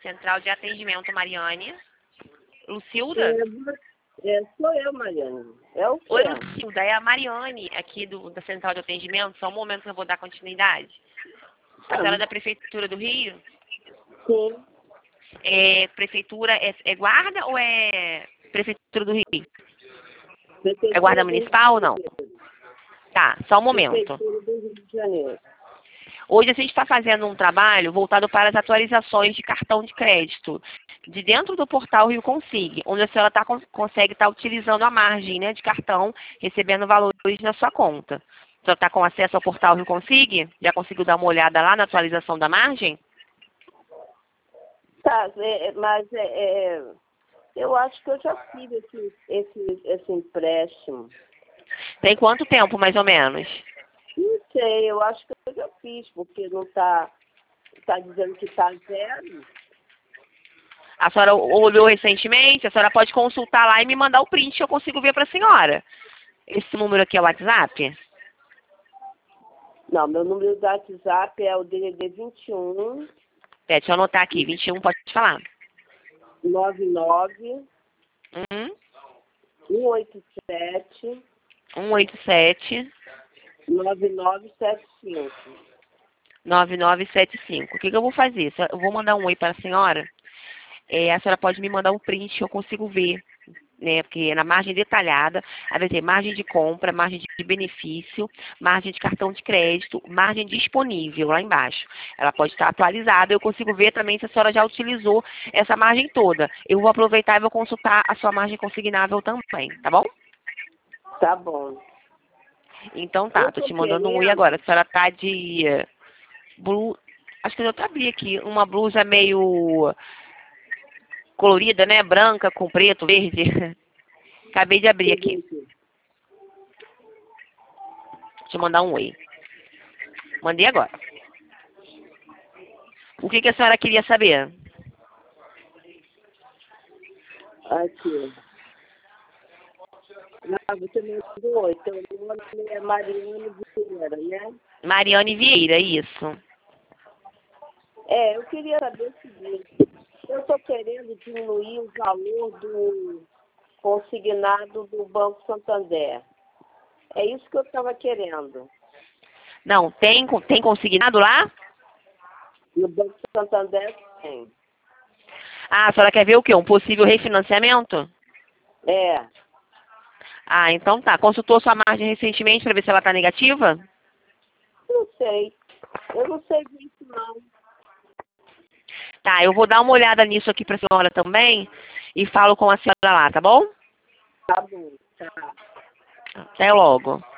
Central de Atendimento, Mariane. Lucilda? Sou eu, Mariane. É o quê? Oi, Lucilda, é a Mariane aqui da Central de Atendimento. Só um momento que eu vou dar continuidade. A senhora é da Prefeitura do Rio? Sim. Prefeitura é guarda ou é Prefeitura do Rio? Prefeitura É guarda municipal ou não? Tá, só um momento. Prefeitura do Rio de Janeiro. Hoje a gente está fazendo um trabalho voltado para as atualizações de cartão de crédito de dentro do portal Rio Consig, onde a senhora consegue estar utilizando a margem, né, de cartão, recebendo valores na sua conta. A senhora está com acesso ao portal Rio Consig? Já conseguiu dar uma olhada lá na atualização da margem? Tá, mas eu acho que eu já fiz esse empréstimo. Tem quanto tempo, mais ou menos? Não sei, eu acho que eu já fiz, porque não tá dizendo que tá zero. A senhora olhou recentemente? A senhora pode consultar lá e me mandar o print que eu consigo ver para a senhora. Esse número aqui é o WhatsApp? Não, meu número do WhatsApp é o DDD 21 Deixa eu anotar aqui. 21, pode falar. 99 187 187 9975. 9975. O que eu vou fazer? Eu vou mandar um oi para a senhora. A senhora pode me mandar um print que eu consigo ver, né? Porque na margem detalhada, vai ter margem de compra, margem de benefício, margem de cartão de crédito, margem disponível lá embaixo. Ela pode estar atualizada, eu consigo ver também se a senhora já utilizou essa margem toda. Eu vou aproveitar e vou consultar a sua margem consignável também, tá bom? Tá bom. Então tá, tô te mandando um oi agora. A senhora tá de blue, acho que eu já abri aqui, uma blusa meio colorida, né? Branca com preto, verde. Acabei de abrir aqui. Deixa eu mandar um oi. Mandei agora. O que a senhora queria saber? Aqui. Não, você me mandou oi. Então, meu nome é Mariane Vieira, né? Mariane Vieira, isso. Eu queria saber o seguinte. Eu estou querendo diminuir o valor do consignado do Banco Santander. É isso que eu estava querendo. Não, tem consignado lá? No Banco Santander tem. Ah, a senhora quer ver o quê? Um possível refinanciamento? É. Ah, então tá. Consultou sua margem recentemente para ver se ela tá negativa? Não sei. Eu não sei disso, não. Tá, eu vou dar uma olhada nisso aqui pra senhora também e falo com a senhora lá, tá bom? Tá bom. Tá. Até logo.